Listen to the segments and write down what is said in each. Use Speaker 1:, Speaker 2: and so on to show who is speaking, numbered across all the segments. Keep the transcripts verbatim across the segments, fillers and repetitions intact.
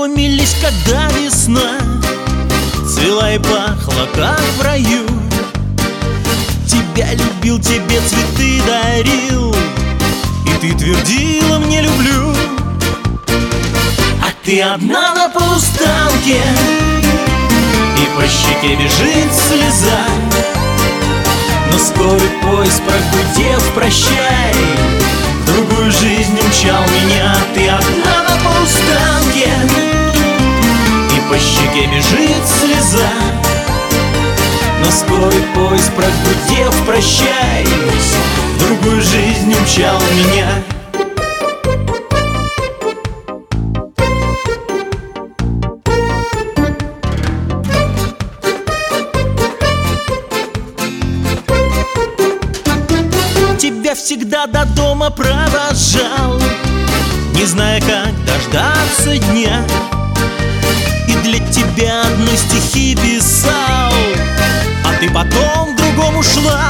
Speaker 1: познакомились, когда весна цвела и пахла, как в раю. Тебя любил, тебе цветы дарил, и ты твердила мне люблю. А ты одна на полустанке, и по щеке бежит слеза. Но скорый поезд, прогудев, прощай, в другую жизнь умчал меня. Ты одна на полустанке, и по щеке бежит слеза. Но скорый поезд, прогудев, прощай, в другую жизнь умчал меня. Тебя всегда до дома провожал, не зная, как дождаться дня. И для тебя одной стихи писал, а ты потом к другому шла.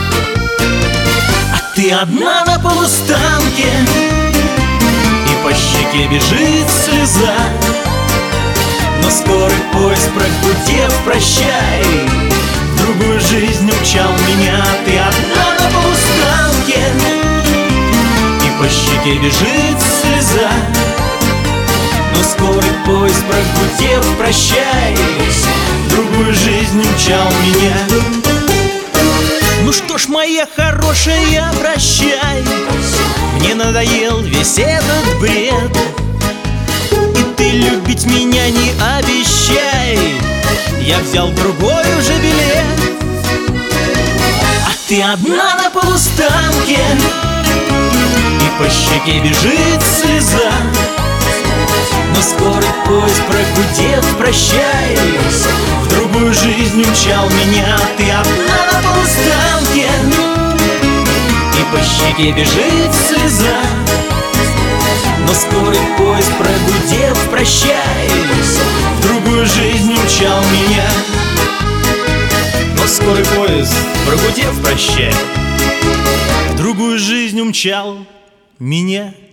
Speaker 1: А ты одна на полустанке, и по щеке бежит слеза. Но скорый поезд, прогудев, прощай, в другую жизнь умчал меня. Ты одна на полустанке, и по щеке бежит слеза. Но скорый поезд, прогудев, прощай, в другую жизнь умчал меня. Ну что ж, моя хорошая, прощай, мне надоел весь этот бред. И ты любить меня не обещай, я взял другой уже билет. А ты одна на полустанке, и по щеке бежит слеза. Но скорый поезд, прогудев, прощай, в другую жизнь умчал меня. Ты одна на полустанке, и по щеке бежит слеза. Но скорый поезд, прогудев, прощай, в другую жизнь умчал меня. Но скорый поезд, прогудев, прощай, в другую жизнь умчал меня.